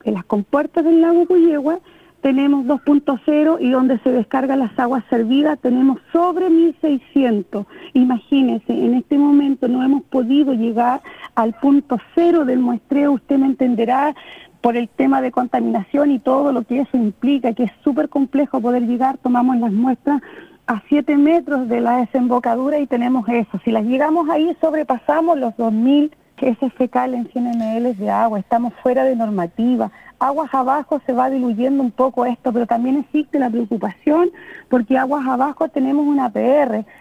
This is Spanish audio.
en las compuertas del lago Puyehue tenemos 2.0 y donde se descargan las aguas servidas tenemos sobre 1.600. Imagínense, en este momento no hemos podido llegar al punto cero del muestreo, usted me entenderá, por el tema de contaminación y todo lo que eso implica, que es súper complejo poder llegar. Tomamos las muestras a 7 metros de la desembocadura y tenemos eso. Si las llegamos ahí, sobrepasamos los 2.000 heces fecales en 100 ml de agua, estamos fuera de normativa. Aguas abajo se va diluyendo un poco esto, pero también existe la preocupación porque aguas abajo tenemos una PR.